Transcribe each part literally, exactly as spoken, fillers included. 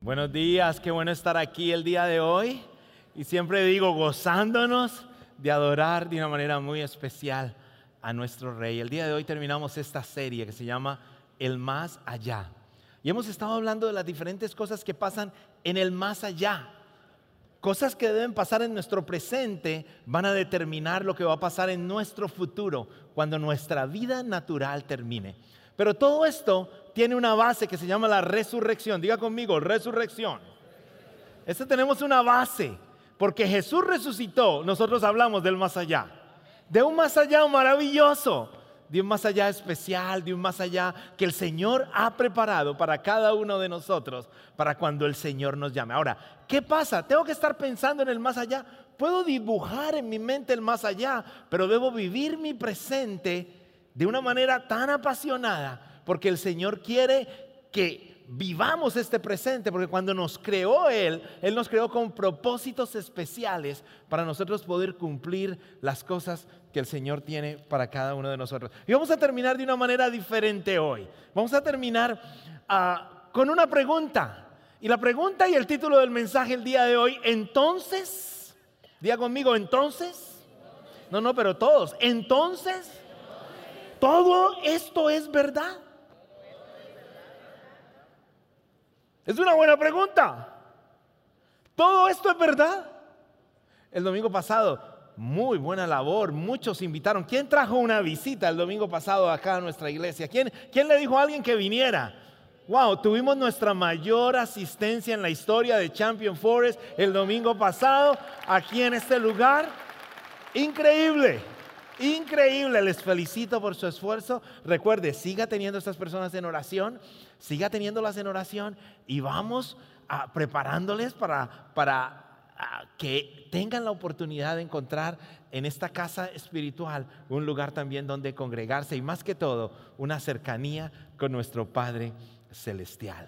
Buenos días, qué bueno estar aquí el día de hoy y siempre digo gozándonos de adorar de una manera muy especial a nuestro Rey. El día de hoy terminamos esta serie que se llama El Más Allá y hemos estado hablando de las diferentes cosas que pasan en el más allá. Cosas que deben pasar en nuestro presente van a determinar lo que va a pasar en nuestro futuro cuando nuestra vida natural termine. Pero todo esto tiene una base que se llama la resurrección. Diga conmigo, resurrección. Este tenemos una base, porque Jesús resucitó. Nosotros hablamos del más allá, de un más allá maravilloso, de un más allá especial, de un más allá que el Señor ha preparado para cada uno de nosotros, para cuando el Señor nos llame. Ahora, ¿qué pasa? Tengo que estar pensando en el más allá. Puedo dibujar en mi mente el más allá, pero debo vivir mi presente de una manera tan apasionada, porque el Señor quiere que vivamos este presente, porque cuando nos creó Él, Él nos creó con propósitos especiales para nosotros poder cumplir las cosas que el Señor tiene para cada uno de nosotros. Y vamos a terminar de una manera diferente hoy. Vamos a terminar uh, con una pregunta. Y la pregunta y el título del mensaje el día de hoy, entonces, diga conmigo, entonces, no, no, pero todos, entonces, ¿todo esto es verdad? Es una buena pregunta. ¿Todo esto es verdad? El domingo pasado, muy buena labor, muchos invitaron. ¿Quién trajo una visita el domingo pasado acá a nuestra iglesia? ¿Quién, quién le dijo a alguien que viniera? Wow, tuvimos nuestra mayor asistencia en la historia de Champion Forest el domingo pasado, aquí en este lugar. Increíble. Increíble, les felicito por su esfuerzo. Recuerde, siga teniendo a estas personas en oración, siga teniéndolas en oración y vamos a, preparándoles para, para a, que tengan la oportunidad de encontrar en esta casa espiritual un lugar también donde congregarse y más que todo una cercanía con nuestro Padre Celestial.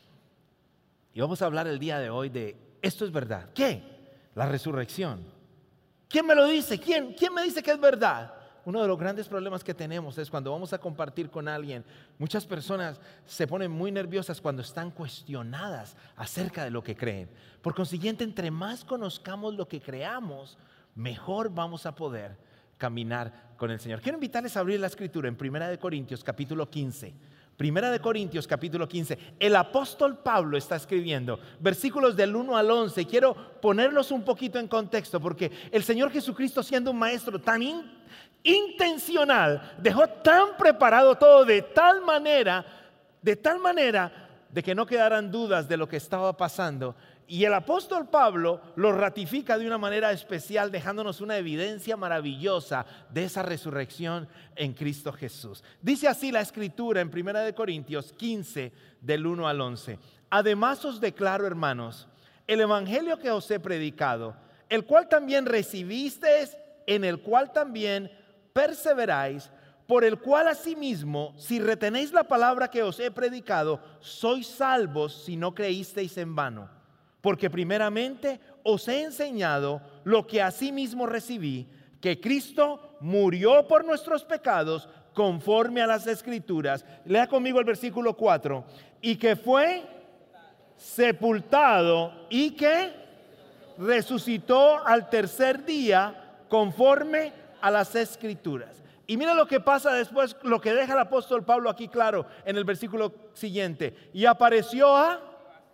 Y vamos a hablar el día de hoy de esto es verdad. ¿Qué? La resurrección. ¿Quién me lo dice? ¿Quién? ¿Quién me dice que es verdad? Uno de los grandes problemas que tenemos es cuando vamos a compartir con alguien. Muchas personas se ponen muy nerviosas cuando están cuestionadas acerca de lo que creen. Por consiguiente, entre más conozcamos lo que creamos, mejor vamos a poder caminar con el Señor. Quiero invitarles a abrir la Escritura en Primera de Corintios capítulo quince. Primera de Corintios capítulo quince. El apóstol Pablo está escribiendo versículos del uno al once. Quiero ponerlos un poquito en contexto porque el Señor Jesucristo, siendo un maestro tan in, intencional, dejó tan preparado todo de tal manera, de tal manera de que no quedaran dudas de lo que estaba pasando. Y el apóstol Pablo lo ratifica de una manera especial, dejándonos una evidencia maravillosa de esa resurrección en Cristo Jesús. Dice así la Escritura en Primera de Corintios quince, del uno al once. Además os declaro, hermanos, el evangelio que os he predicado, el cual también recibisteis, en el cual también perseveráis, por el cual asimismo, si retenéis la palabra que os he predicado, sois salvos si no creísteis en vano. Porque primeramente os he enseñado lo que asimismo recibí, que Cristo murió por nuestros pecados conforme a las Escrituras. Lea conmigo el versículo cuatro. Y que fue sepultado y que resucitó al tercer día conforme a las Escrituras. Y mira lo que pasa después, lo que deja el apóstol Pablo aquí claro en el versículo siguiente. Y apareció a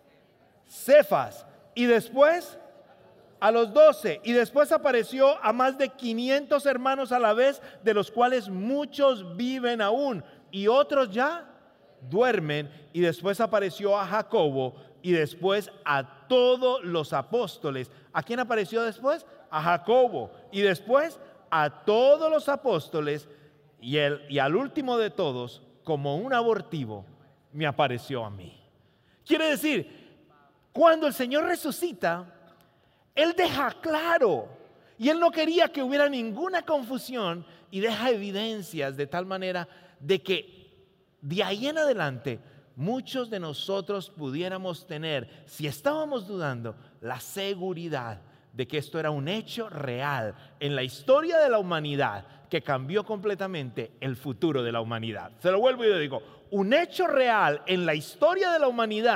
Cefas, y después a los doce, y después apareció a más de quinientos hermanos a la vez, de los cuales muchos viven aún, y otros ya duermen. Y después apareció a Jacobo, y después a todos los apóstoles. ¿A quién apareció después? A Jacobo, y después a todos los apóstoles, y, el, y al último de todos, como un abortivo, me apareció a mí. Quiere decir, cuando el Señor resucita, Él deja claro, y Él no quería que hubiera ninguna confusión, y deja evidencias de tal manera de que de ahí en adelante muchos de nosotros pudiéramos tener, si estábamos dudando, la seguridad de que esto era un hecho real en la historia de la humanidad que cambió completamente el futuro de la humanidad. Se lo vuelvo y le digo, un hecho real en la historia de la humanidad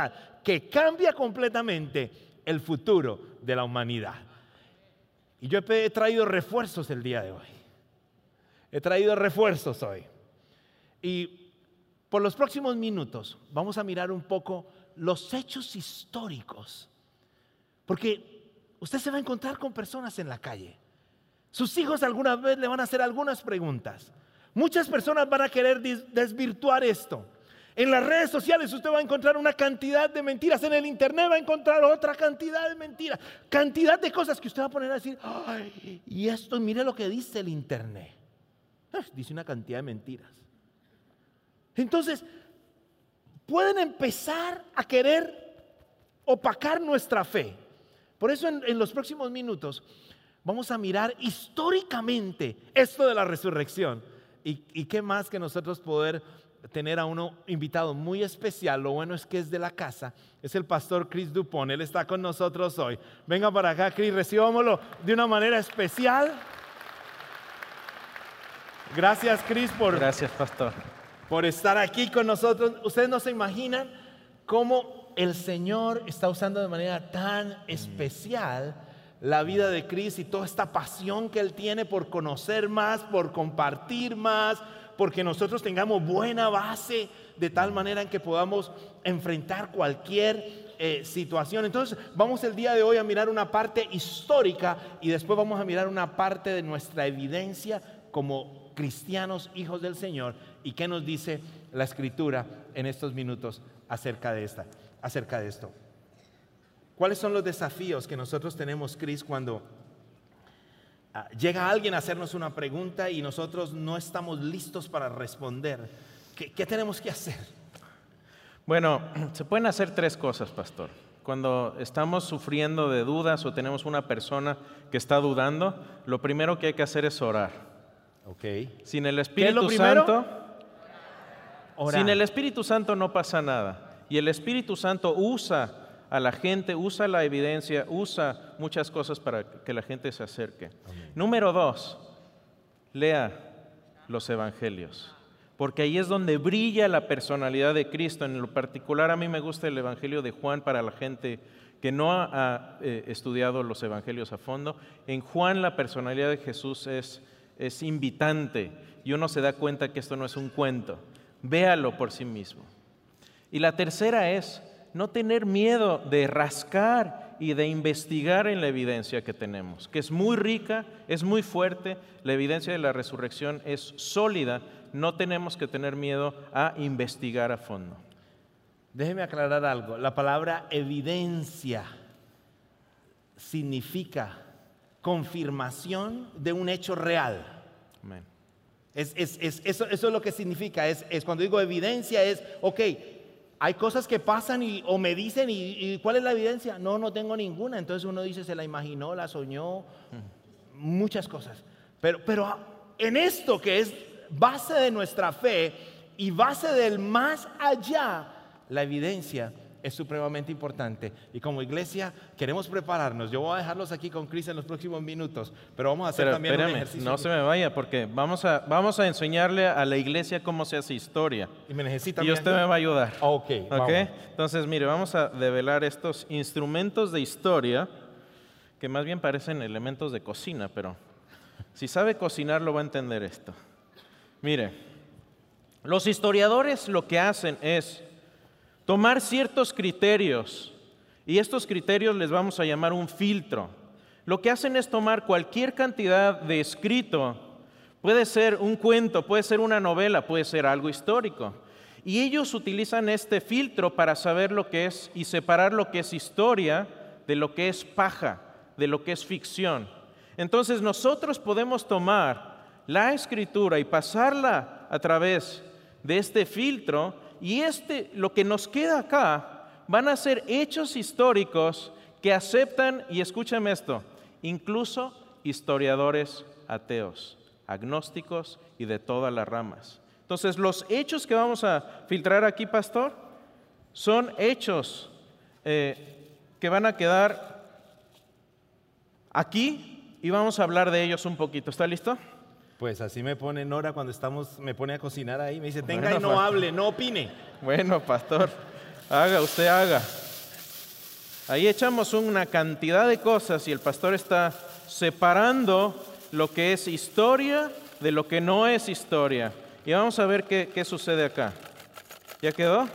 que cambia completamente el futuro de la humanidad. Y yo he traído refuerzos el día de hoy. He traído refuerzos hoy. Y por los próximos minutos vamos a mirar un poco los hechos históricos. Porque usted se va a encontrar con personas en la calle. Sus hijos alguna vez le van a hacer algunas preguntas. Muchas personas van a querer desvirtuar esto. En las redes sociales usted va a encontrar una cantidad de mentiras. En el internet va a encontrar otra cantidad de mentiras. Cantidad de cosas que usted va a poner a decir, ay, y esto, mire lo que dice el internet. Dice una cantidad de mentiras. Entonces, pueden empezar a querer opacar nuestra fe. Por eso en, en los próximos minutos vamos a mirar históricamente esto de la resurrección. Y, y qué más que nosotros poder tener a uno invitado muy especial. Lo bueno es que es de la casa. Es el pastor Chris Dupont. Él está con nosotros hoy. Venga para acá, Chris, recibámoslo de una manera especial. Gracias, Chris, por, Gracias, pastor. por estar aquí con nosotros. Ustedes no se imaginan cómo el Señor está usando de manera tan especial la vida de Chris y toda esta pasión que Él tiene por conocer más, por compartir más, porque nosotros tengamos buena base de tal manera en que podamos enfrentar cualquier eh, situación. Entonces vamos el día de hoy a mirar una parte histórica y después vamos a mirar una parte de nuestra evidencia como cristianos, hijos del Señor, y qué nos dice la Escritura en estos minutos acerca de, esta, acerca de esto. ¿Cuáles son los desafíos que nosotros tenemos, Chris, cuando uh, llega alguien a hacernos una pregunta y nosotros no estamos listos para responder? ¿Qué, qué tenemos que hacer? Bueno, se pueden hacer tres cosas, pastor. Cuando estamos sufriendo de dudas o tenemos una persona que está dudando, lo primero que hay que hacer es orar. Okay. Sin el ¿Qué es Espíritu lo primero? Santo, Orar. sin el Espíritu Santo no pasa nada. Y el Espíritu Santo usa a la gente, usa la evidencia, usa muchas cosas para que la gente se acerque. Amén. Número dos, lea los evangelios, porque ahí es donde brilla la personalidad de Cristo. En lo particular, a mí me gusta el evangelio de Juan para la gente que no ha, ha eh, estudiado los evangelios a fondo. En Juan la personalidad de Jesús es, es invitante y uno se da cuenta que esto no es un cuento. Véalo por sí mismo. Y la tercera es no tener miedo de rascar y de investigar en la evidencia que tenemos, que es muy rica, es muy fuerte. La evidencia de la resurrección es sólida. No tenemos que tener miedo a investigar a fondo. Déjeme aclarar algo. La palabra evidencia significa confirmación de un hecho real. Amén. Es, es, es, eso, eso es lo que significa. Es, es cuando digo evidencia es, ok, hay cosas que pasan y, o me dicen, y, y ¿cuál es la evidencia? No, no tengo ninguna. Entonces uno dice, se la imaginó, la soñó, uh-huh. muchas cosas. Pero, pero en esto que es base de nuestra fe y base del más allá, la evidencia es supremamente importante. Y como iglesia queremos prepararnos. Yo voy a dejarlos aquí con Chris en los próximos minutos, pero vamos a hacer pero, también espérame, un ejercicio. No se me vaya, porque vamos a, vamos a enseñarle a la iglesia cómo se hace historia. Y me necesita. Y usted me va a ayudar. Ok, ¿Okay? vamos. Entonces, mire, vamos a develar estos instrumentos de historia que más bien parecen elementos de cocina, pero si sabe cocinar lo va a entender esto. Mire, los historiadores lo que hacen es tomar ciertos criterios, y estos criterios les vamos a llamar un filtro. Lo que hacen es tomar cualquier cantidad de escrito, puede ser un cuento, puede ser una novela, puede ser algo histórico, y ellos utilizan este filtro para saber lo que es y separar lo que es historia de lo que es paja, de lo que es ficción. Entonces nosotros podemos tomar la escritura y pasarla a través de este filtro, y este, lo que nos queda acá van a ser hechos históricos que aceptan, y escúchame esto, incluso historiadores ateos, agnósticos y de todas las ramas. Entonces, los hechos que vamos a filtrar aquí, pastor, son hechos eh, que van a quedar aquí y vamos a hablar de ellos un poquito. ¿Está listo? Pues así me pone Nora cuando estamos, me pone a cocinar ahí, me dice, tenga Bueno, y no pastor. hable, no opine. Bueno, pastor, haga, usted haga. Ahí echamos una cantidad de cosas y el pastor está separando lo que es historia de lo que no es historia. Y vamos a ver qué, qué sucede acá. ¿Ya quedó?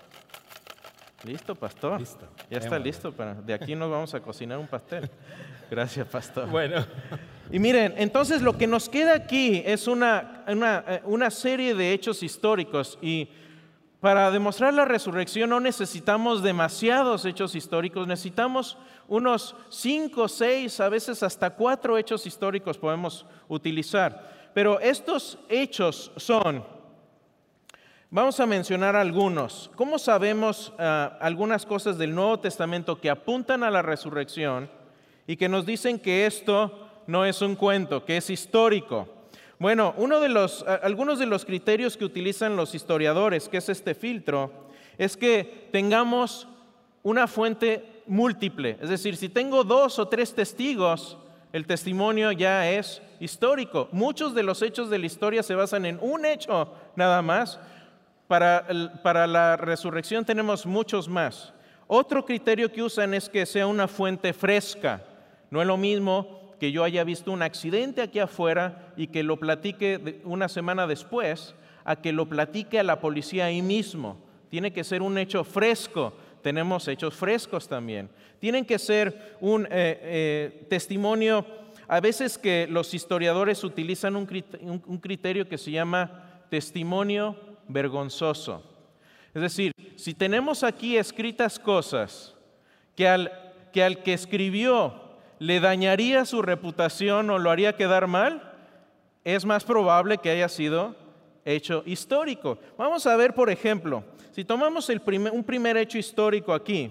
Listo, pastor. Listo. Ya está listo. Para, de aquí nos vamos a cocinar un pastel. Gracias, pastor. Bueno. Y miren, entonces lo que nos queda aquí es una, una, una serie de hechos históricos. Y para demostrar la resurrección no necesitamos demasiados hechos históricos. Necesitamos unos cinco, seis, a veces hasta cuatro hechos históricos podemos utilizar. Pero estos hechos son... Vamos a mencionar algunos. ¿Cómo sabemos uh, algunas cosas del Nuevo Testamento que apuntan a la resurrección y que nos dicen que esto no es un cuento, que es histórico? Bueno, uno de los, uh, algunos de los criterios que utilizan los historiadores, que es este filtro, es que tengamos una fuente múltiple. Es decir, si tengo dos o tres testigos, el testimonio ya es histórico. Muchos de los hechos de la historia se basan en un hecho nada más. Para, para la resurrección tenemos muchos más. Otro criterio que usan es que sea una fuente fresca. No es lo mismo que yo haya visto un accidente aquí afuera y que lo platique una semana después, a que lo platique a la policía ahí mismo. Tiene que ser un hecho fresco. Tenemos hechos frescos también. Tienen que ser un eh, eh, testimonio. A veces que los historiadores utilizan un criterio, un criterio que se llama testimonio vergonzoso. Es decir, si tenemos aquí escritas cosas que al, que al que escribió le dañaría su reputación o lo haría quedar mal, es más probable que haya sido hecho histórico. Vamos a ver, por ejemplo, si tomamos el primer, un primer hecho histórico aquí.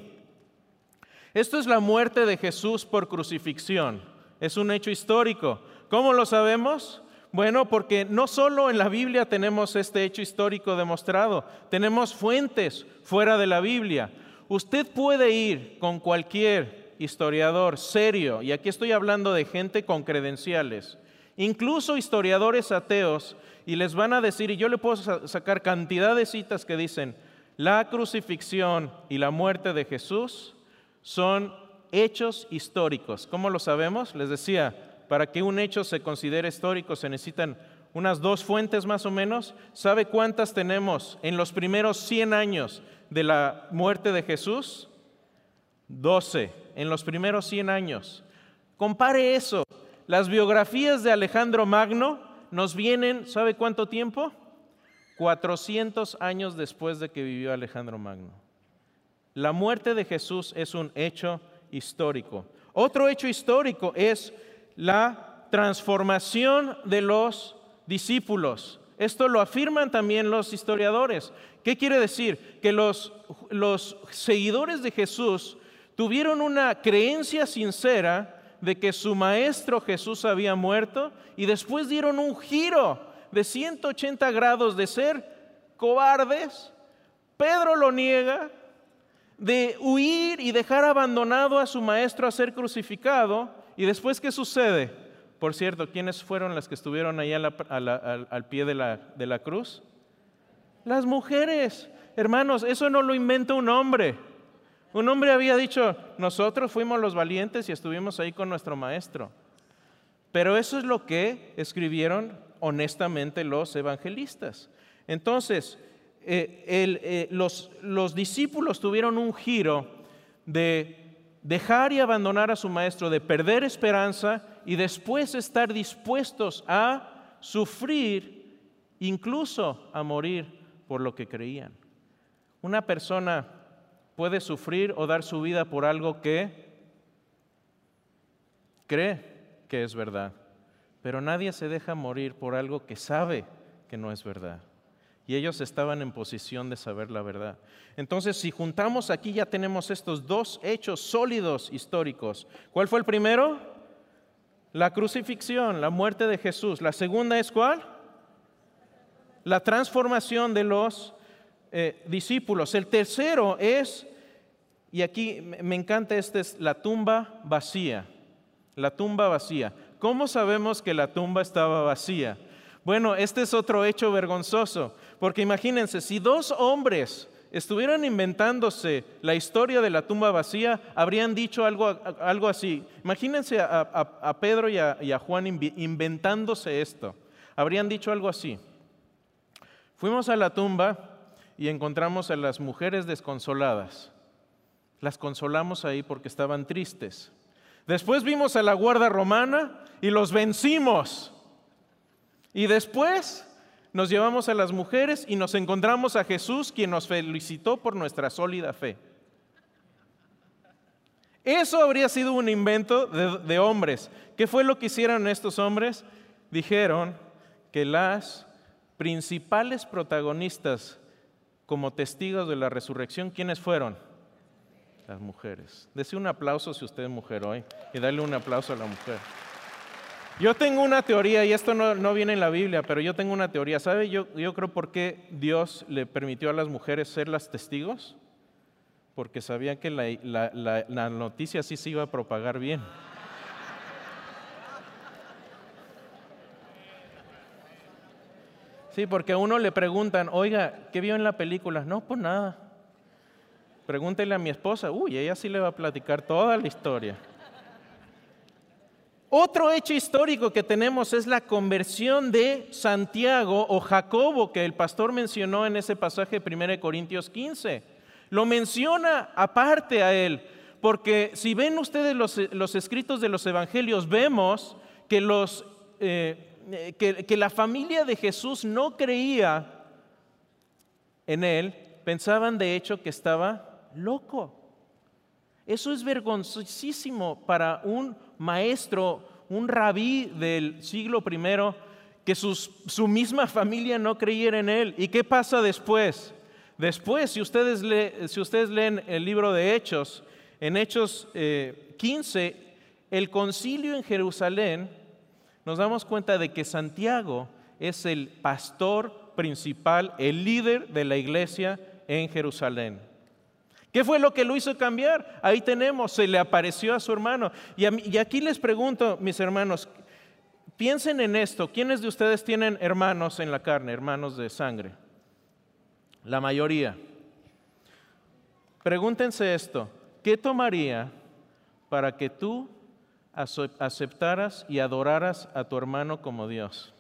Esto es la muerte de Jesús por crucifixión. Es un hecho histórico. ¿Cómo lo sabemos? Bueno, porque no solo en la Biblia tenemos este hecho histórico demostrado, tenemos fuentes fuera de la Biblia. Usted puede ir con cualquier historiador serio, y aquí estoy hablando de gente con credenciales, incluso historiadores ateos, y les van a decir, y yo le puedo sacar cantidad de citas que dicen, la crucifixión y la muerte de Jesús son hechos históricos. ¿Cómo lo sabemos? Les decía, para que un hecho se considere histórico se necesitan unas dos fuentes más o menos. ¿Sabe cuántas tenemos en los primeros cien años de la muerte de Jesús? doce, en los primeros cien años. Compare eso. Las biografías de Alejandro Magno nos vienen, ¿sabe cuánto tiempo? cuatrocientos años después de que vivió Alejandro Magno. La muerte de Jesús es un hecho histórico. Otro hecho histórico es la transformación de los discípulos. Esto lo afirman también los historiadores. ¿Qué quiere decir? Que los, los seguidores de Jesús tuvieron una creencia sincera de que su maestro Jesús había muerto y después dieron un giro de ciento ochenta grados de ser cobardes. Pedro lo niega, de huir y dejar abandonado a su maestro a ser crucificado. ¿Y después qué sucede? Por cierto, ¿quiénes fueron las que estuvieron ahí a la, a la, al, al pie de la, de la cruz? Las mujeres. Hermanos, eso no lo inventa un hombre. Un hombre había dicho, nosotros fuimos los valientes y estuvimos ahí con nuestro maestro. Pero eso es lo que escribieron honestamente los evangelistas. Entonces, eh, el, eh, los, los discípulos tuvieron un giro de dejar y abandonar a su maestro, de perder esperanza y después estar dispuestos a sufrir, incluso a morir por lo que creían. Una persona puede sufrir o dar su vida por algo que cree que es verdad, pero nadie se deja morir por algo que sabe que no es verdad. Y ellos estaban en posición de saber la verdad. Entonces, si juntamos aquí, ya tenemos estos dos hechos sólidos históricos. ¿Cuál fue el primero? La crucifixión, la muerte de Jesús. La segunda es ¿cuál? La transformación de los eh, discípulos. El tercero es, y aquí me encanta, este es la tumba vacía. La tumba vacía. ¿Cómo sabemos que la tumba estaba vacía? Bueno, este es otro hecho vergonzoso, porque imagínense, si dos hombres estuvieran inventándose la historia de la tumba vacía, habrían dicho algo, algo así. Imagínense a, a, a Pedro y a, y a Juan inventándose esto. Habrían dicho algo así. Fuimos a la tumba y encontramos a las mujeres desconsoladas. Las consolamos ahí porque estaban tristes. Después vimos a la guardia romana y los vencimos. Y después nos llevamos a las mujeres y nos encontramos a Jesús, quien nos felicitó por nuestra sólida fe. Eso habría sido un invento de, de hombres. ¿Qué fue lo que hicieron estos hombres? Dijeron que las principales protagonistas como testigos de la resurrección, ¿quiénes fueron? Las mujeres. Dese un aplauso si usted es mujer hoy y dale un aplauso a la mujer. Yo tengo una teoría, y esto no, no viene en la Biblia, pero yo tengo una teoría. ¿Sabe? Yo, yo creo por qué Dios le permitió a las mujeres ser las testigos. Porque sabía que la, la, la, la noticia sí se iba a propagar bien. Sí, porque a uno le preguntan, oiga, ¿qué vio en la película? No, pues nada. Pregúntele a mi esposa. Uy, ella sí le va a platicar toda la historia. Otro hecho histórico que tenemos es la conversión de Santiago o Jacobo, que el pastor mencionó en ese pasaje de primera de Corintios quince. Lo menciona aparte a él, porque si ven ustedes los, los escritos de los evangelios, vemos que, los, eh, que, que la familia de Jesús no creía en él, pensaban de hecho que estaba loco. Eso es vergonzosísimo para un maestro, un rabí del siglo primero, que sus, su misma familia no creyera en él. ¿Y qué pasa después? Después, si ustedes, le, si ustedes leen el libro de Hechos, en Hechos eh, quince, el concilio en Jerusalén, nos damos cuenta de que Santiago es el pastor principal, el líder de la iglesia en Jerusalén. ¿Qué fue lo que lo hizo cambiar? Ahí tenemos, se le apareció a su hermano. Y, a mí, y aquí les pregunto, mis hermanos, piensen en esto. ¿Quiénes de ustedes tienen hermanos en la carne, hermanos de sangre? La mayoría. Pregúntense esto, ¿qué tomaría para que tú aceptaras y adoraras a tu hermano como Dios?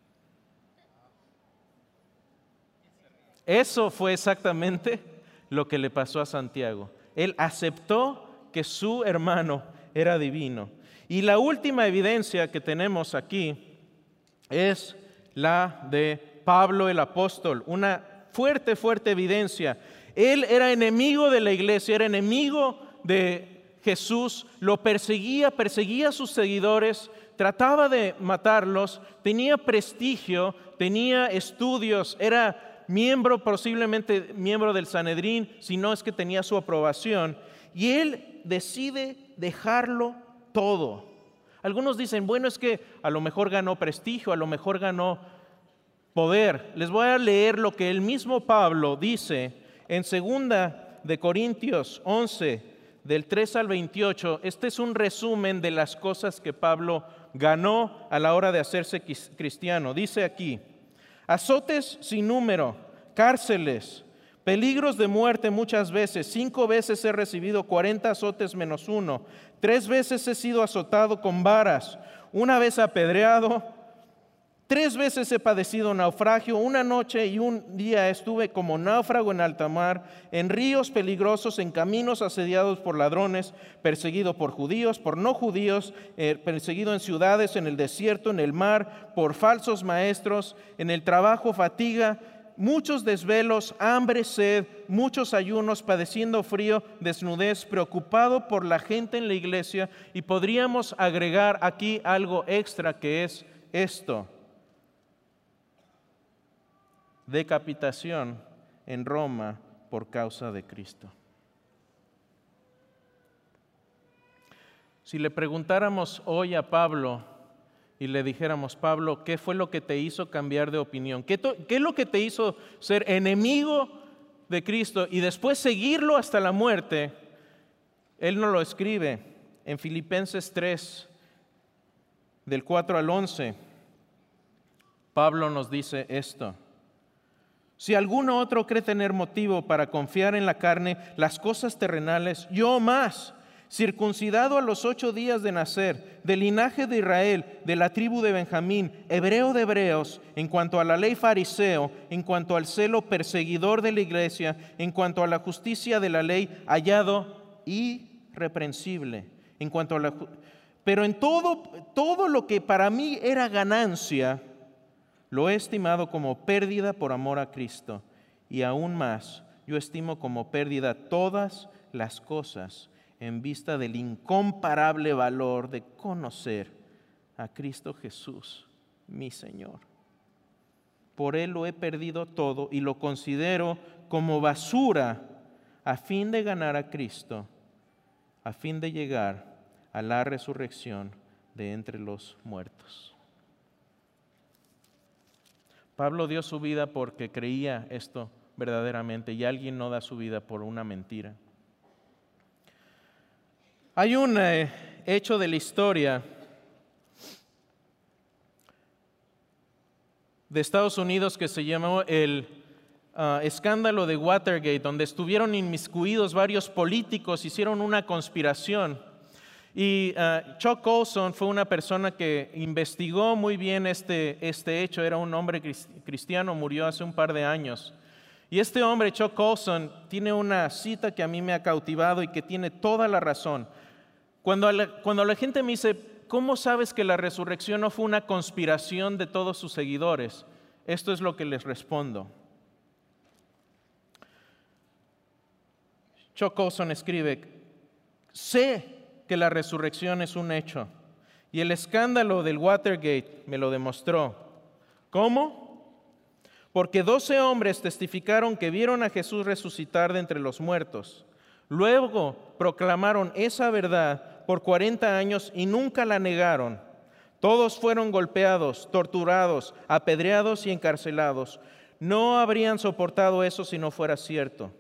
Eso fue exactamente lo que le pasó a Santiago. Él aceptó que su hermano era divino. Y la última evidencia que tenemos aquí es la de Pablo el apóstol, una fuerte, fuerte evidencia. Él era enemigo de la iglesia, era enemigo de Jesús, lo perseguía, perseguía a sus seguidores, trataba de matarlos, tenía prestigio, tenía estudios, era miembro, posiblemente miembro del Sanedrín, si no es que tenía su aprobación, y él decide dejarlo todo. Algunos dicen, bueno, es que a lo mejor ganó prestigio, a lo mejor ganó poder. Les voy a leer lo que el mismo Pablo dice en segunda de Corintios once, del tres al veintiocho. Este es un resumen de las cosas que Pablo ganó a la hora de hacerse cristiano. Dice aquí: azotes sin número, cárceles, peligros de muerte muchas veces. Cinco veces he recibido cuarenta azotes menos uno. Tres veces he sido azotado con varas. Una vez apedreado. Tres veces he padecido naufragio. Una noche y un día estuve como náufrago en alta mar, en ríos peligrosos, en caminos asediados por ladrones, perseguido por judíos, por no judíos, eh, perseguido en ciudades, en el desierto, en el mar, por falsos maestros, en el trabajo, fatiga, muchos desvelos, hambre, sed, muchos ayunos, padeciendo frío, desnudez, preocupado por la gente en la iglesia. Y podríamos agregar aquí algo extra, que es esto: decapitación en Roma por causa de Cristo. Si le preguntáramos hoy a Pablo y le dijéramos, Pablo, ¿qué fue lo que te hizo cambiar de opinión? ¿Qué, to- qué es lo que te hizo ser enemigo de Cristo y después seguirlo hasta la muerte? Él nos lo escribe en Filipenses tres, del cuatro al once. Pablo nos dice esto: Si alguno otro cree tener motivo para confiar en la carne las cosas terrenales, yo más, circuncidado a los ocho días de nacer, del linaje de Israel, de la tribu de Benjamín, hebreo de hebreos, en cuanto a la ley fariseo, en cuanto al celo perseguidor de la iglesia, en cuanto a la justicia de la ley, hallado irreprensible, en cuanto a la ju- pero en todo, todo lo que para mí era ganancia, lo he estimado como pérdida por amor a Cristo. Y aún más, yo estimo como pérdida todas las cosas en vista del incomparable valor de conocer a Cristo Jesús, mi Señor. Por Él lo he perdido todo y lo considero como basura a fin de ganar a Cristo, a fin de llegar a la resurrección de entre los muertos. Pablo dio su vida porque creía esto verdaderamente, y alguien no da su vida por una mentira. Hay un eh, hecho de la historia de Estados Unidos que se llamó el uh, escándalo de Watergate, donde estuvieron inmiscuidos varios políticos, hicieron una conspiración. Y uh, Chuck Colson fue una persona que investigó muy bien este, este hecho. Era un hombre cristiano, murió hace un par de años. Y este hombre, Chuck Colson, tiene una cita que a mí me ha cautivado y que tiene toda la razón. Cuando la, cuando la gente me dice, ¿cómo sabes que la resurrección no fue una conspiración de todos sus seguidores? Esto es lo que les respondo. Chuck Colson escribe, sé que la resurrección es un hecho, y el escándalo del Watergate me lo demostró. ¿Cómo? Porque doce hombres testificaron que vieron a Jesús resucitar de entre los muertos. Luego proclamaron esa verdad por cuarenta años y nunca la negaron. Todos fueron golpeados, torturados, apedreados y encarcelados. No habrían soportado eso si no fuera cierto.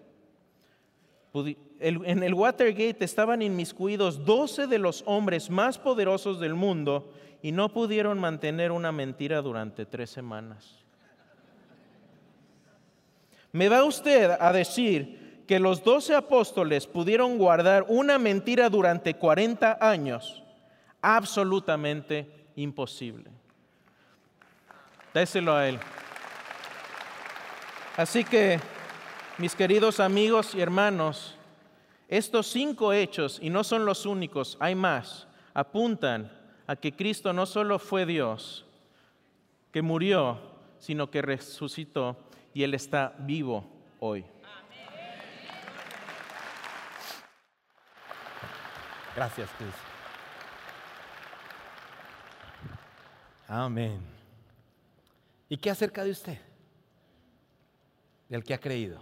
En el Watergate estaban inmiscuidos doce de los hombres más poderosos del mundo y no pudieron mantener una mentira durante tres semanas. ¿Me va usted a decir que los doce apóstoles pudieron guardar una mentira durante cuarenta años? Absolutamente imposible. Déselo a él. Así que, mis queridos amigos y hermanos, estos cinco hechos, y no son los únicos, hay más, apuntan a que Cristo no solo fue Dios, que murió, sino que resucitó y Él está vivo hoy. Gracias, Cris. Amén. ¿Y qué acerca de usted? Del que ha creído.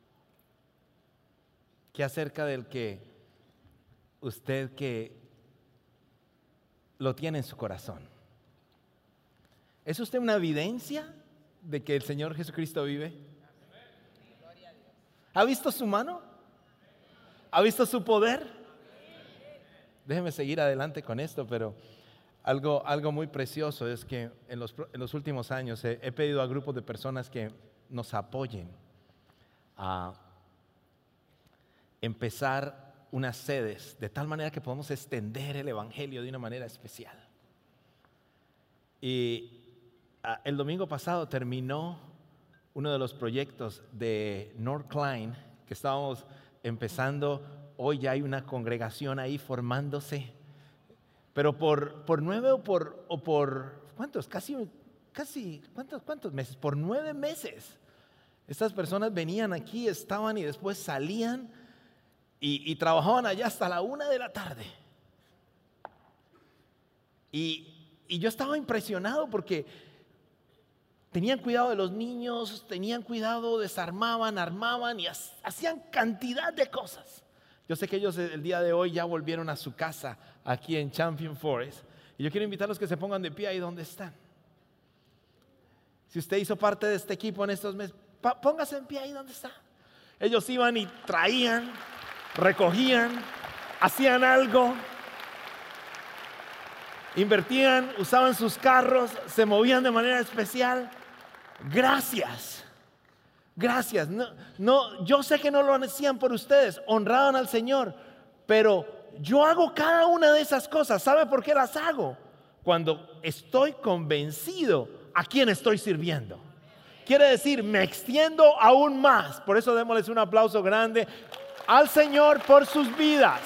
¿Qué acerca del que usted que lo tiene en su corazón? ¿Es usted una evidencia de que el Señor Jesucristo vive? ¿Ha visto su mano? ¿Ha visto su poder? Déjeme seguir adelante con esto, pero algo, algo muy precioso es que en los, en los últimos años he, he pedido a grupos de personas que nos apoyen a empezar unas sedes de tal manera que podamos extender el evangelio de una manera especial. Y ah, el domingo pasado terminó uno de los proyectos de North Klein que estábamos empezando. Hoy ya hay una congregación ahí formándose, pero por, por nueve o por, o por ¿cuántos? Casi, casi ¿cuántos, cuántos meses? Por nueve meses. Estas personas venían aquí, estaban y después salían y, y trabajaban allá hasta la una de la tarde. Y, y yo estaba impresionado porque tenían cuidado de los niños, tenían cuidado, desarmaban, armaban y hacían cantidad de cosas. Yo sé que ellos el día de hoy ya volvieron a su casa aquí en Champion Forest. Y yo quiero invitarlos que se pongan de pie ahí donde están. Si usted hizo parte de este equipo en estos meses, póngase en pie ahí donde está. Ellos iban y traían, recogían, hacían algo, invertían, usaban sus carros, se movían de manera especial. Gracias. Gracias. No, no, yo sé que no lo hacían por ustedes, honraban al Señor, pero yo hago cada una de esas cosas. ¿Sabe por qué las hago? Cuando estoy convencido a quién estoy sirviendo. Quiere decir, me extiendo aún más. Por eso démosles un aplauso grande al Señor por sus vidas.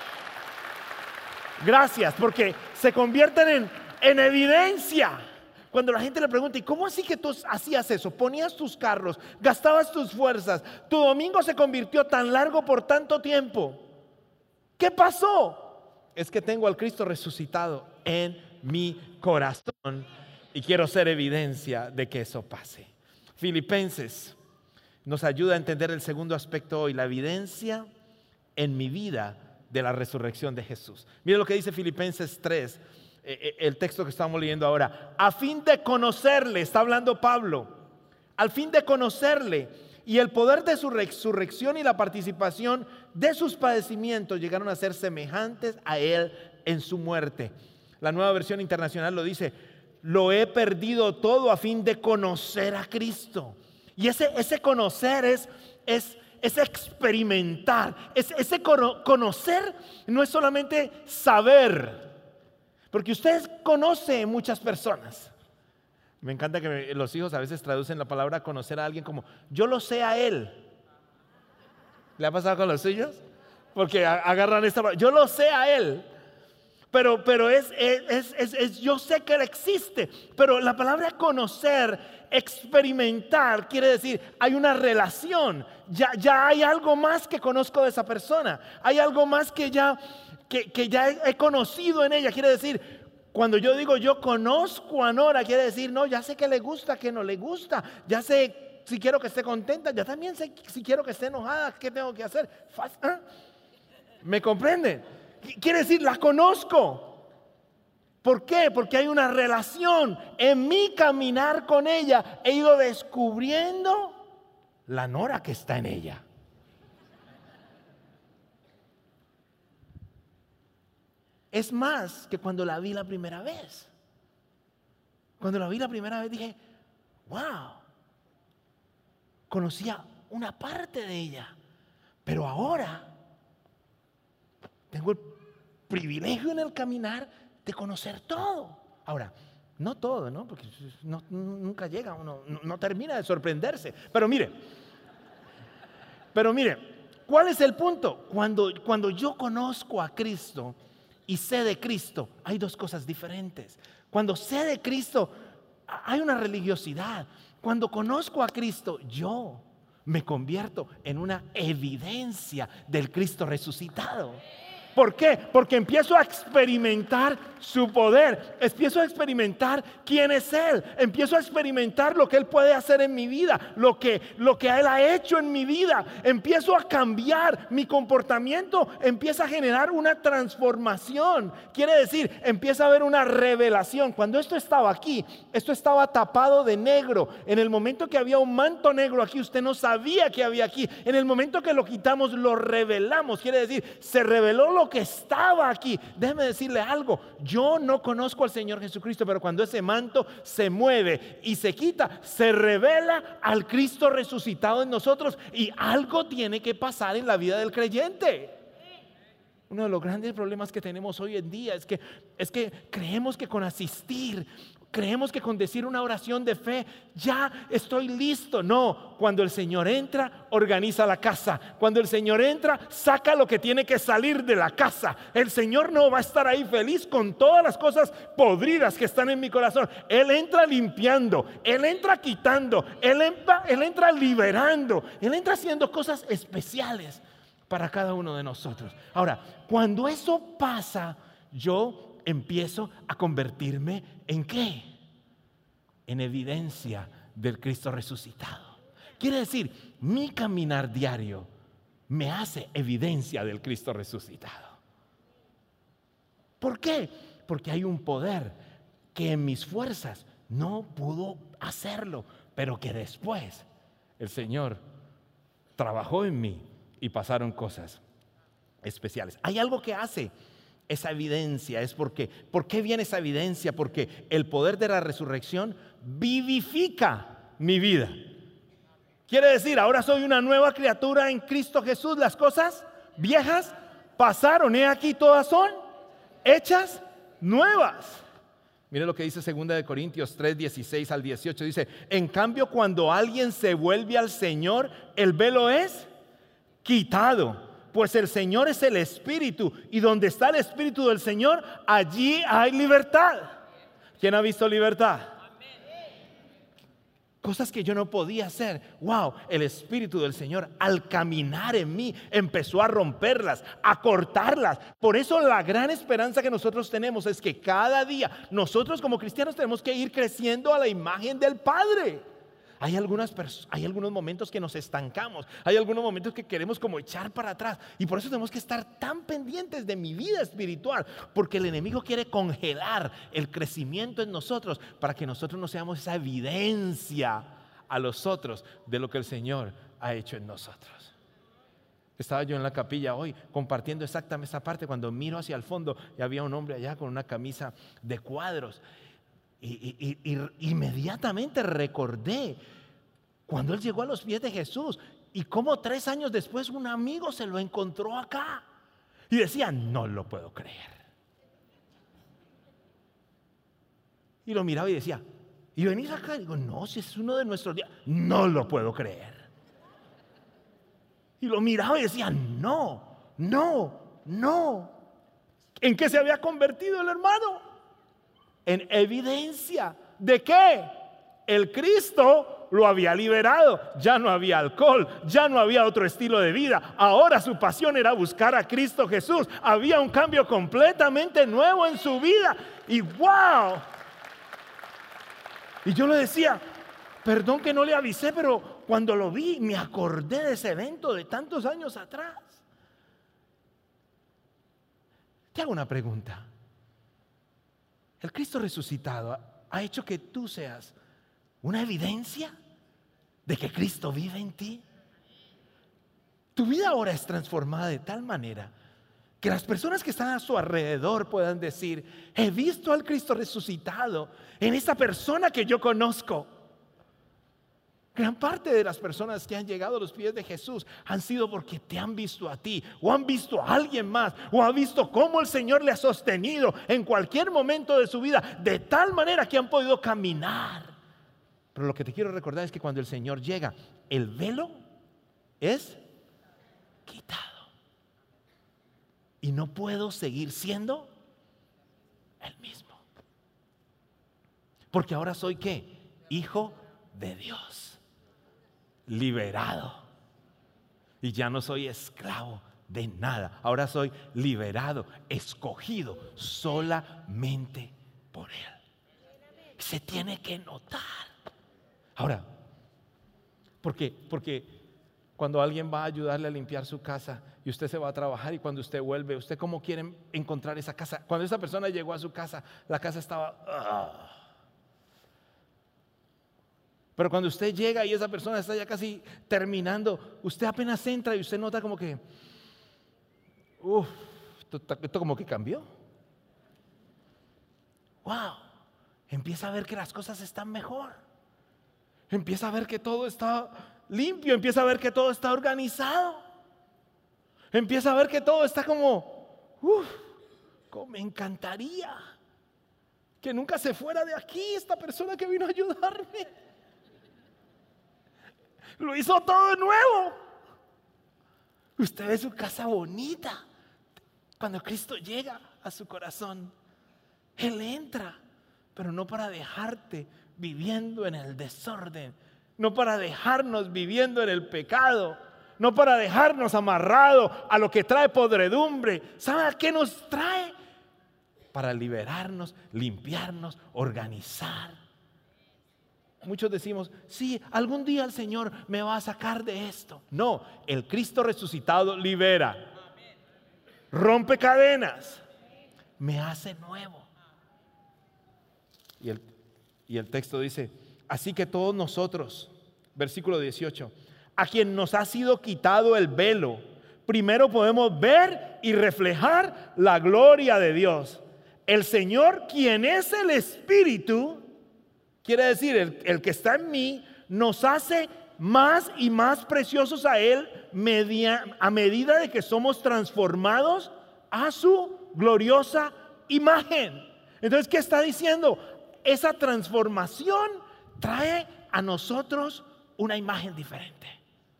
Gracias, porque se convierten en, en evidencia. Cuando la gente le pregunta, ¿y cómo así que tú hacías eso? Ponías tus carros, gastabas tus fuerzas, tu domingo se convirtió tan largo por tanto tiempo. ¿Qué pasó? Es que tengo al Cristo resucitado en mi corazón y quiero ser evidencia de que eso pase. Filipenses nos ayuda a entender el segundo aspecto hoy, la evidencia en mi vida de la resurrección de Jesús. Mire lo que dice Filipenses tres, eh, el texto que estamos leyendo ahora. A fin de conocerle, está hablando Pablo, al fin de conocerle y el poder de su resurrección y la participación de sus padecimientos, llegaron a ser semejantes a él en su muerte. La Nueva Versión Internacional lo dice: lo he perdido todo a fin de conocer a Cristo. Y ese, ese conocer es, es, es experimentar. Es, ese conocer no es solamente saber, porque usted conoce muchas personas. Me encanta que los hijos a veces traducen la palabra conocer a alguien como yo lo sé a él. ¿Le ha pasado con los suyos? Porque agarran esta palabra, yo lo sé a él. Pero, pero es, es, es, es, yo sé que él existe. Pero la palabra conocer, experimentar, quiere decir, hay una relación. Ya, ya hay algo más que conozco de esa persona. Hay algo más que ya, que, que ya he, he conocido en ella. Quiere decir, cuando yo digo yo conozco a Nora, quiere decir, no, ya sé que le gusta, que no le gusta. Ya sé si quiero que esté contenta. Ya también sé si quiero que esté enojada. ¿Qué tengo que hacer? ¿Ah? ¿Me comprenden? Quiere decir, la conozco. ¿Por qué? Porque hay una relación. En mi caminar con ella he ido descubriendo la Nora que está en ella. Es más que cuando la vi la primera vez. Cuando la vi la primera vez dije, wow, conocía una parte de ella, pero ahora tengo el privilegio en el caminar de conocer todo. Ahora, no todo, ¿no? Porque no, nunca llega uno, no, no termina de sorprenderse. Pero mire, pero mire, ¿cuál es el punto? Cuando, cuando yo conozco a Cristo y sé de Cristo, hay dos cosas diferentes. Cuando sé de Cristo, hay una religiosidad. Cuando conozco a Cristo, yo me convierto en una evidencia del Cristo resucitado. ¿Por qué? Porque empiezo a experimentar su poder, empiezo a experimentar quién es Él, empiezo a experimentar lo que Él puede hacer en mi vida, lo que, lo que Él ha hecho en mi vida, empiezo a cambiar mi comportamiento, empieza a generar una transformación, quiere decir, empieza a haber una revelación. Cuando esto estaba aquí, esto estaba tapado de negro, en el momento que había un manto negro aquí, usted no sabía que había aquí, en el momento que lo quitamos, lo revelamos, quiere decir, se reveló lo que estaba aquí. Déjeme decirle algo, yo no conozco al Señor Jesucristo, pero cuando ese manto se mueve y se quita, se revela al Cristo resucitado en nosotros y algo tiene que pasar en la vida del creyente. Uno de los grandes problemas que tenemos hoy en día es que, es que creemos que con asistir, creemos que con decir una oración de fe ya estoy listo. No, cuando el Señor entra, organiza la casa. Cuando el Señor entra, saca lo que tiene que salir de la casa. El Señor no va a estar ahí feliz con todas las cosas podridas que están en mi corazón. Él entra limpiando, Él entra quitando, Él entra, Él entra liberando, Él entra haciendo cosas especiales para cada uno de nosotros. Ahora, cuando eso pasa, yo empiezo a convertirme ¿en qué? En evidencia del Cristo resucitado. Quiere decir, mi caminar diario me hace evidencia del Cristo resucitado. ¿Por qué? Porque hay un poder que en mis fuerzas no pudo hacerlo, pero que después el Señor trabajó en mí y pasaron cosas especiales. Hay algo que hace esa evidencia, es porque, ¿por qué viene esa evidencia? Porque el poder de la resurrección vivifica mi vida. Quiere decir, ahora soy una nueva criatura en Cristo Jesús. Las cosas viejas pasaron, he aquí todas son hechas nuevas. Mire lo que dice segunda de Corintios tres, dieciséis al dieciocho. Dice, en cambio, cuando alguien se vuelve al Señor, el velo es quitado. Pues el Señor es el Espíritu, y donde está el Espíritu del Señor, allí hay libertad. ¿Quién ha visto libertad? Cosas que yo no podía hacer. Wow, el Espíritu del Señor al caminar en mí empezó a romperlas, a cortarlas. Por eso la gran esperanza que nosotros tenemos es que cada día nosotros como cristianos tenemos que ir creciendo a la imagen del Padre. Hay, algunas hay algunos momentos que nos estancamos, hay algunos momentos que queremos como echar para atrás, y por eso tenemos que estar tan pendientes de mi vida espiritual, porque el enemigo quiere congelar el crecimiento en nosotros para que nosotros no seamos esa evidencia a los otros de lo que el Señor ha hecho en nosotros. Estaba yo en la capilla hoy compartiendo exactamente esa parte cuando miro hacia el fondo y había un hombre allá con una camisa de cuadros. Y, y, y, y inmediatamente recordé cuando él llegó a los pies de Jesús y cómo tres años después un amigo se lo encontró acá y decía, no lo puedo creer. Y lo miraba y decía, ¿y venís acá? Y digo, no, si es uno de nuestros días. No lo puedo creer. Y lo miraba y decía, no, no, no. ¿En qué se había convertido el hermano? En evidencia de que el Cristo lo había liberado. Ya no había alcohol, ya no había otro estilo de vida. Ahora su pasión era buscar a Cristo Jesús. Había un cambio completamente nuevo en su vida. Y wow. Y yo le decía, perdón que no le avisé, pero cuando lo vi me acordé de ese evento de tantos años atrás. Te hago una pregunta. El Cristo resucitado ha hecho que tú seas una evidencia de que Cristo vive en ti. Tu vida ahora es transformada de tal manera que las personas que están a su alrededor puedan decir, he visto al Cristo resucitado en esa persona que yo conozco. Gran parte de las personas que han llegado a los pies de Jesús han sido porque te han visto a ti, o han visto a alguien más, o han visto cómo el Señor le ha sostenido en cualquier momento de su vida, de tal manera que han podido caminar. Pero lo que te quiero recordar es que cuando el Señor llega, el velo es quitado. Y no puedo seguir siendo el mismo. Porque ahora soy ¿qué? Hijo de Dios. Liberado. Y ya no soy esclavo de nada. Ahora soy liberado, escogido solamente por Él. Se tiene que notar. Ahora, ¿por qué? Porque cuando alguien va a ayudarle a limpiar su casa y usted se va a trabajar y cuando usted vuelve, ¿usted cómo quiere encontrar esa casa? Cuando esa persona llegó a su casa, la casa estaba... Uh, Pero cuando usted llega y esa persona está ya casi terminando, usted apenas entra y usted nota como que, uff, esto, esto como que cambió. Wow, empieza a ver que las cosas están mejor. Empieza a ver que todo está limpio, empieza a ver que todo está organizado. Empieza a ver que todo está como, uff, como me encantaría que nunca se fuera de aquí esta persona que vino a ayudarme. Lo hizo todo de nuevo. Usted ve su casa bonita. Cuando Cristo llega a su corazón, Él entra, pero no para dejarte viviendo en el desorden, no para dejarnos viviendo en el pecado, no para dejarnos amarrados a lo que trae podredumbre. ¿Sabe a qué nos trae? Para liberarnos, limpiarnos, organizar. Muchos decimos, sí, algún día el Señor me va a sacar de esto. No, el Cristo resucitado libera, rompe cadenas, me hace nuevo. Y el, y el texto dice, así que todos nosotros, versículo dieciocho, a quien nos ha sido quitado el velo, primero podemos ver y reflejar la gloria de Dios. El Señor, quien es el Espíritu, quiere decir, el, el que está en mí, nos hace más y más preciosos a Él media, a medida de que somos transformados a su gloriosa imagen. Entonces, ¿qué está diciendo? Esa transformación trae a nosotros una imagen diferente.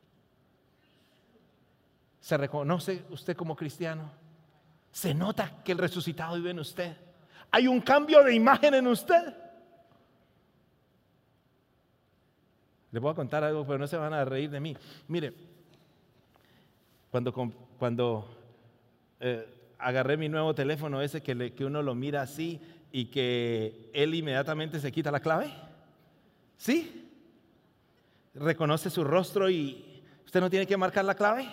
¿Se reconoce usted como cristiano? ¿Se nota que el resucitado vive en usted? ¿Hay un cambio de imagen en usted? Les voy a contar algo, pero no se van a reír de mí. Mire, cuando, cuando eh, agarré mi nuevo teléfono ese que, le, que uno lo mira así y que él inmediatamente se quita la clave, ¿sí? Reconoce su rostro y usted no tiene que marcar la clave.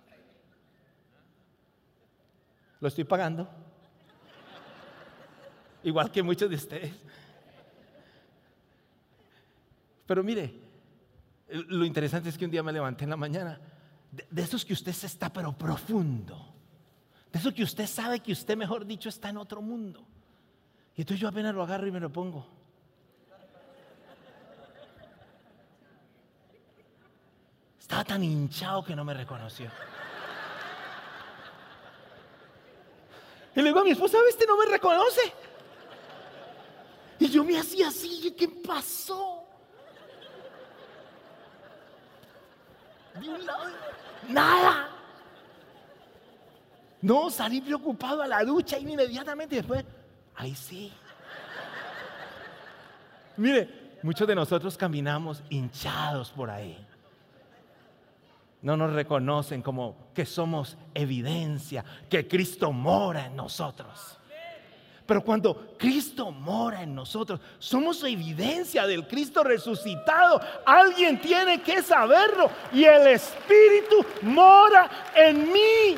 Lo estoy pagando. Igual que muchos de ustedes. Pero mire, lo interesante es que un día me levanté en la mañana, de, de esos que usted se está pero profundo, de esos que usted sabe que usted, mejor dicho, está en otro mundo. Y entonces yo apenas lo agarro y me lo pongo. Estaba tan hinchado que no me reconoció. Y le digo a mi esposa, ¿este no me reconoce? Y yo me hacía así, ¿qué pasó? De un lado, nada. No, salí preocupado a la ducha y inmediatamente después, ahí sí. Mire, muchos de nosotros caminamos hinchados por ahí. No nos reconocen como que somos evidencia, que Cristo mora en nosotros. Pero cuando Cristo mora en nosotros, somos evidencia del Cristo resucitado. Alguien tiene que saberlo. Y el Espíritu mora en mí.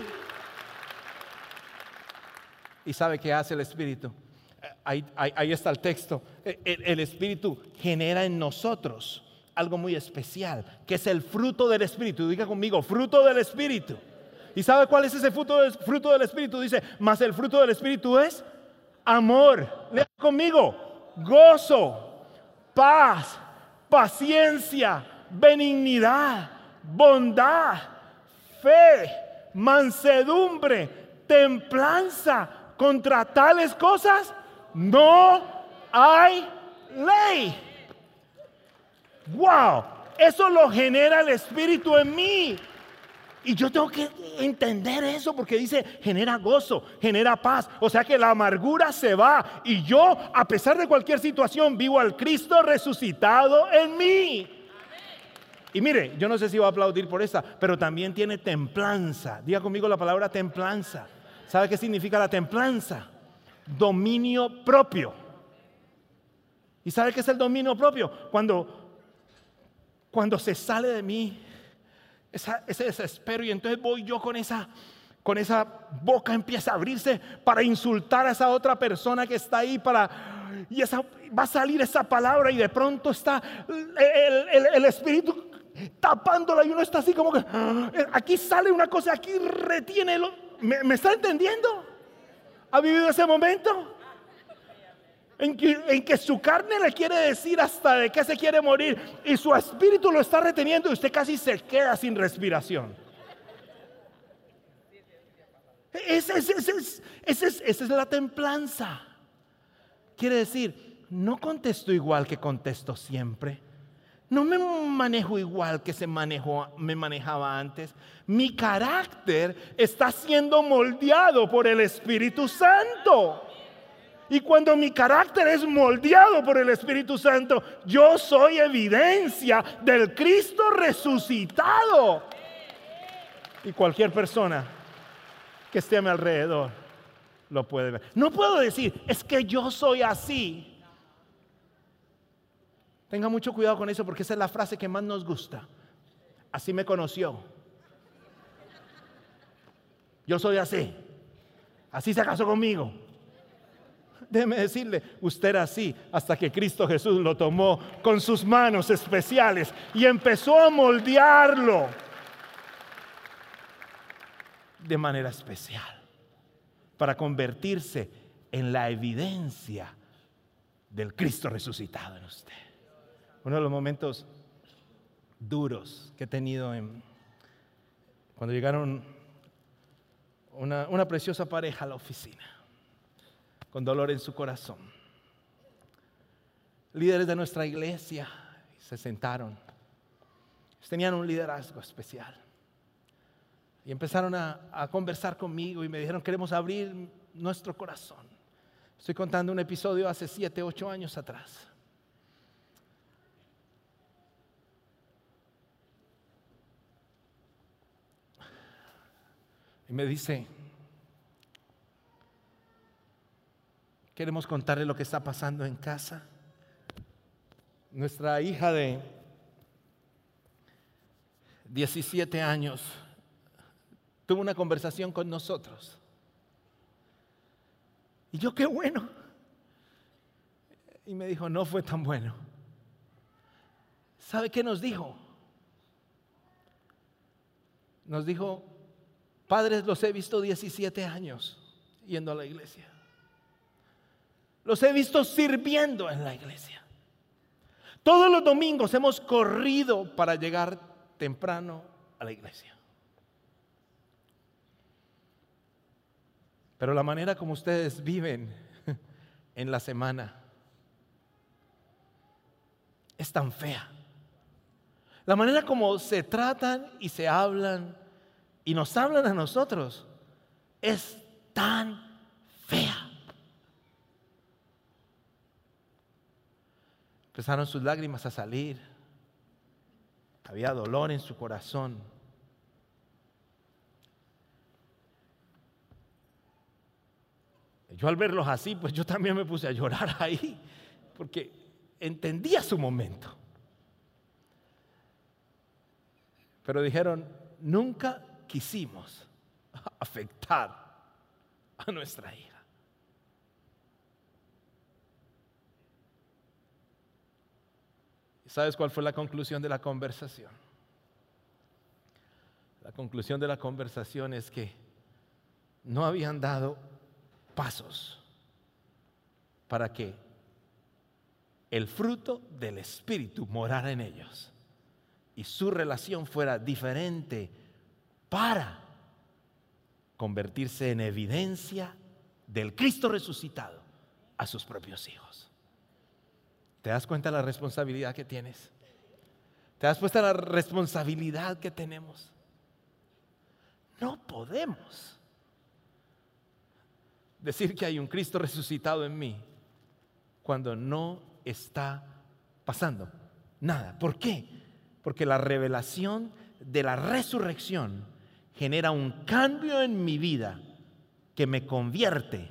¿Y sabe qué hace el Espíritu? Ahí, ahí, ahí está el texto. El, el Espíritu genera en nosotros algo muy especial, que es el fruto del Espíritu. Diga conmigo, fruto del Espíritu. ¿Y sabe cuál es ese fruto del, fruto del Espíritu? Dice, más el fruto del Espíritu es amor. Lea conmigo, gozo, paz, paciencia, benignidad, bondad, fe, mansedumbre, templanza. Contra tales cosas no hay ley. ¡Wow! Eso lo genera el Espíritu en mí. Y yo tengo que entender eso porque dice, genera gozo, genera paz. O sea que la amargura se va. Y yo, a pesar de cualquier situación, vivo al Cristo resucitado en mí. Y mire, yo no sé si va a aplaudir por esta, pero también tiene templanza. Diga conmigo la palabra templanza. ¿Sabe qué significa la templanza? Dominio propio. ¿Y sabe qué es el dominio propio? Cuando... Cuando se sale de mí esa, ese desespero y entonces voy yo con esa, con esa boca empieza a abrirse para insultar a esa otra persona que está ahí para, y esa, va a salir esa palabra y de pronto está el, el, el Espíritu tapándola y uno está así como que aquí sale una cosa, aquí retiene. Lo, ¿me, ¿Me está entendiendo? ¿Ha vivido ese momento? En que, en que su carne le quiere decir hasta de qué se quiere morir y su espíritu lo está reteniendo y usted casi se queda sin respiración. Esa es, es, es, es, es, esa es la templanza. Quiere decir, no contesto igual que contesto siempre. No me manejo igual que se manejó, me manejaba antes. Mi carácter está siendo moldeado por el Espíritu Santo. Y cuando mi carácter es moldeado por el Espíritu Santo, yo soy evidencia del Cristo resucitado. Y cualquier persona que esté a mi alrededor lo puede ver. No puedo decir, es que yo soy así. Tenga mucho cuidado con eso porque esa es la frase que más nos gusta. Así me conoció. Yo soy así. Así se casó conmigo. Déjeme decirle, usted era así hasta que Cristo Jesús lo tomó con sus manos especiales y empezó a moldearlo de manera especial para convertirse en la evidencia del Cristo resucitado en usted. Uno de los momentos duros que he tenido en, cuando llegaron una, una preciosa pareja a la oficina, con dolor en su corazón. Líderes de nuestra iglesia se sentaron. Tenían un liderazgo especial. Y empezaron a, a conversar conmigo y me dijeron, queremos abrir nuestro corazón. Estoy contando un episodio hace siete, ocho años atrás. Y me dice, queremos contarle lo que está pasando en casa. Nuestra hija de diecisiete años tuvo una conversación con nosotros. Y yo, qué bueno. Y me dijo, no fue tan bueno. ¿Sabe qué nos dijo? Nos dijo, padres, los he visto diecisiete años yendo a la iglesia. Los he visto sirviendo en la iglesia. Todos los domingos hemos corrido para llegar temprano a la iglesia. Pero la manera como ustedes viven en la semana es tan fea. La manera como se tratan y se hablan y nos hablan a nosotros es tan fea. Empezaron sus lágrimas a salir. Había dolor en su corazón. Yo al verlos así, pues yo también me puse a llorar ahí, porque entendía su momento. Pero dijeron, nunca quisimos afectar a nuestra hija. ¿Y sabes cuál fue la conclusión de la conversación? La conclusión de la conversación es que no habían dado pasos para que el fruto del Espíritu morara en ellos y su relación fuera diferente para convertirse en evidencia del Cristo resucitado a sus propios hijos. ¿Te das cuenta de la responsabilidad que tienes? ¿Te das cuenta de la responsabilidad que tenemos? No podemos decir que hay un Cristo resucitado en mí cuando no está pasando nada. ¿Por qué? Porque la revelación de la resurrección genera un cambio en mi vida que me convierte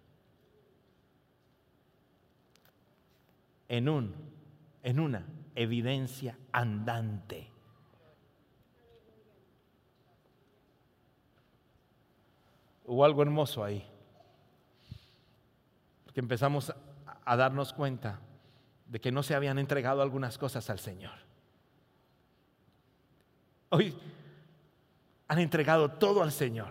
en un, en una evidencia andante. Hubo algo hermoso ahí. Que empezamos a darnos cuenta de que no se habían entregado algunas cosas al Señor. Hoy han entregado todo al Señor.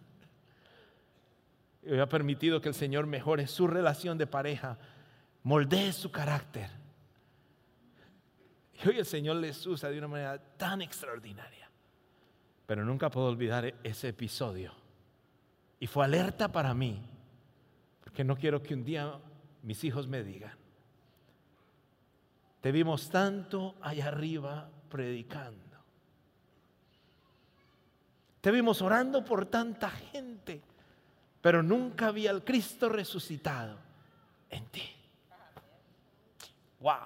Y hoy ha permitido que el Señor mejore su relación de pareja, moldee su carácter. Y hoy el Señor les usa de una manera tan extraordinaria. Pero nunca puedo olvidar ese episodio. Y fue alerta para mí. Que no quiero que un día mis hijos me digan, te vimos tanto allá arriba predicando, te vimos orando por tanta gente, pero nunca vi al Cristo resucitado en ti. Wow.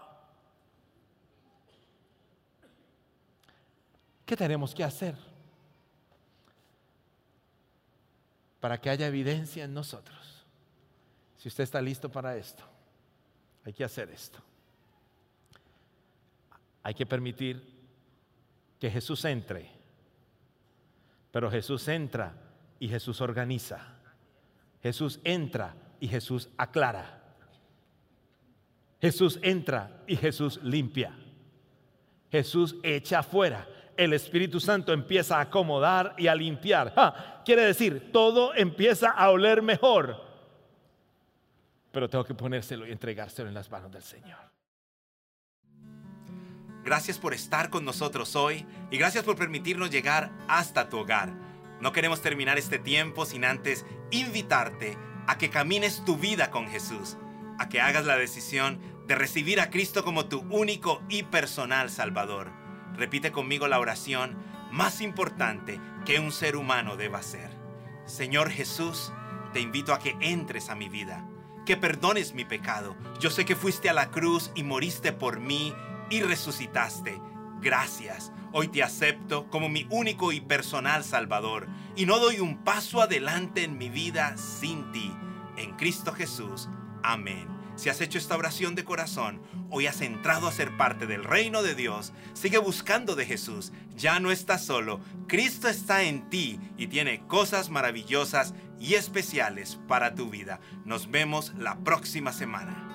¿Qué tenemos que hacer para que haya evidencia en nosotros? Si usted está listo para esto, hay que hacer esto. Hay que permitir que Jesús entre. Pero Jesús entra y Jesús organiza. Jesús entra y Jesús aclara. Jesús entra y Jesús limpia. Jesús echa fuera. El Espíritu Santo empieza a acomodar y a limpiar. Ah, quiere decir, todo empieza a oler mejor. Pero tengo que ponérselo y entregárselo en las manos del Señor. Gracias por estar con nosotros hoy y gracias por permitirnos llegar hasta tu hogar. No queremos terminar este tiempo sin antes invitarte a que camines tu vida con Jesús, a que hagas la decisión de recibir a Cristo como tu único y personal Salvador. Repite conmigo la oración más importante que un ser humano deba hacer. Señor Jesús, te invito a que entres a mi vida, que perdones mi pecado. Yo sé que fuiste a la cruz y moriste por mí y resucitaste. Gracias. Hoy te acepto como mi único y personal Salvador y no doy un paso adelante en mi vida sin ti. En Cristo Jesús. Amén. Si has hecho esta oración de corazón, hoy has entrado a ser parte del reino de Dios. Sigue buscando de Jesús. Ya no estás solo. Cristo está en ti y tiene cosas maravillosas y especiales para tu vida. Nos vemos la próxima semana.